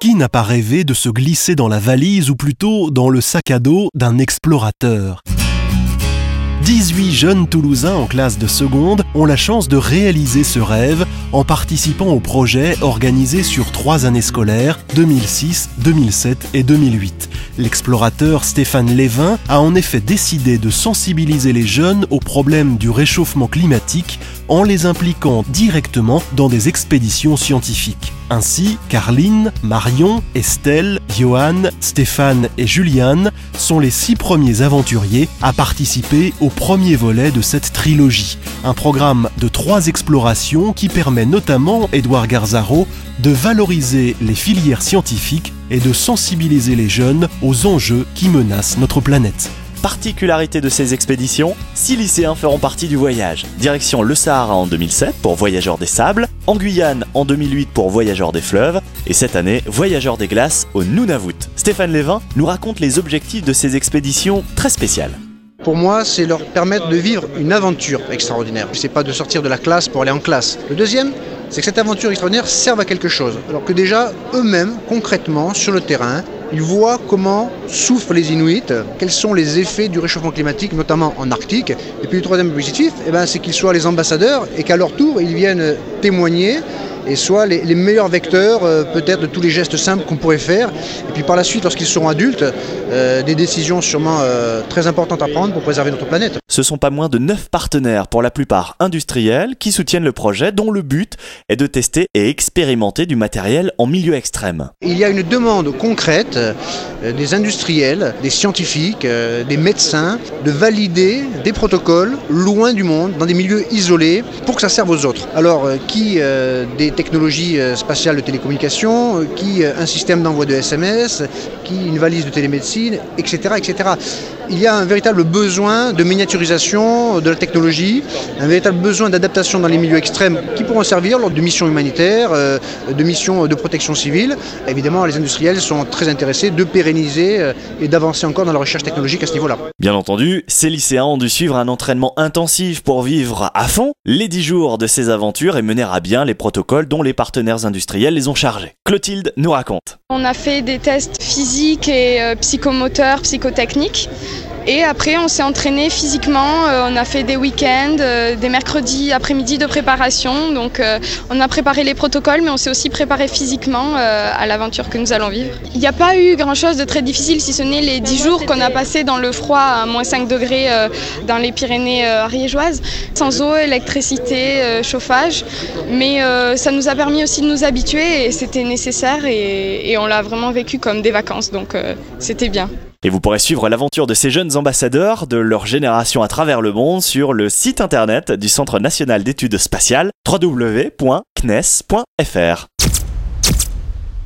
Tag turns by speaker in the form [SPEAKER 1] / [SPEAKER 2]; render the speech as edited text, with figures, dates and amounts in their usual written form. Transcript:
[SPEAKER 1] Qui n'a pas rêvé de se glisser dans la valise ou plutôt dans le sac à dos d'un explorateur ? 18 jeunes Toulousains en classe de seconde ont la chance de réaliser ce rêve en participant au projet organisé sur 3 années scolaires, 2006, 2007 et 2008. L'explorateur Stéphane Lévin a en effet décidé de sensibiliser les jeunes aux problèmes du réchauffement climatique en les impliquant directement dans des expéditions scientifiques. Ainsi, Carline, Marion, Estelle, Johan, Stéphane et Juliane sont les 6 premiers aventuriers à participer au premier volet de cette trilogie. Un programme de 3 explorations qui permet notamment, Édouard Garzaro, de valoriser les filières scientifiques et de sensibiliser les jeunes aux enjeux qui menacent notre planète.
[SPEAKER 2] Particularité de ces expéditions, 6 lycéens feront partie du voyage. Direction le Sahara en 2007 pour Voyageurs des Sables, en Guyane en 2008 pour Voyageurs des Fleuves, et cette année, Voyageurs des Glaces au Nunavut. Stéphane Lévin nous raconte les objectifs de ces expéditions très spéciales.
[SPEAKER 3] Pour moi, c'est leur permettre de vivre une aventure extraordinaire. C'est pas de sortir de la classe pour aller en classe. Le deuxième, c'est que cette aventure extraordinaire serve à quelque chose. Alors que déjà, eux-mêmes, concrètement, sur le terrain, ils voient comment souffrent les Inuits, quels sont les effets du réchauffement climatique, notamment en Arctique. Et puis le troisième positif, c'est qu'ils soient les ambassadeurs et qu'à leur tour, ils viennent témoigner et soient les meilleurs vecteurs peut-être de tous les gestes simples qu'on pourrait faire. Et puis par la suite, lorsqu'ils seront adultes, des décisions sûrement très importantes à prendre pour préserver notre planète.
[SPEAKER 2] Ce sont pas moins de 9 partenaires, pour la plupart industriels, qui soutiennent le projet dont le but est de tester et expérimenter du matériel en milieu extrême.
[SPEAKER 3] Il y a une demande concrète des industriels, des scientifiques, des médecins, de valider des protocoles loin du monde, dans des milieux isolés, pour que ça serve aux autres. Alors, qui des technologies spatiales de télécommunication, qui un système d'envoi de SMS, qui une valise de télémédecine, etc., etc. Il y a un véritable besoin de miniaturisation de la technologie, un véritable besoin d'adaptation dans les milieux extrêmes qui pourront servir lors de missions humanitaires, de missions de protection civile. Évidemment, les industriels sont très intéressés de pérenniser et d'avancer encore dans la recherche technologique à ce niveau-là.
[SPEAKER 2] Bien entendu, ces lycéens ont dû suivre un entraînement intensif pour vivre à fond les 10 jours de ces aventures et mener à bien les protocoles dont les partenaires industriels les ont chargés. Clotilde nous raconte.
[SPEAKER 4] On a fait des tests physiques et psychomoteurs, psychotechniques. Et après, on s'est entraîné physiquement, on a fait des week-ends, des mercredis après-midi de préparation. Donc on a préparé les protocoles, mais on s'est aussi préparé physiquement à l'aventure que nous allons vivre. Il n'y a pas eu grand-chose de très difficile, si ce n'est les 10 jours qu'on a passés dans le froid à moins 5 degrés dans les Pyrénées ariégeoises, sans eau, électricité, chauffage. Mais ça nous a permis aussi de nous habituer et c'était nécessaire et on l'a vraiment vécu comme des vacances, donc c'était bien.
[SPEAKER 2] Et vous pourrez suivre l'aventure de ces jeunes ambassadeurs de leur génération à travers le monde sur le site internet du Centre national d'études spatiales www.cnes.fr.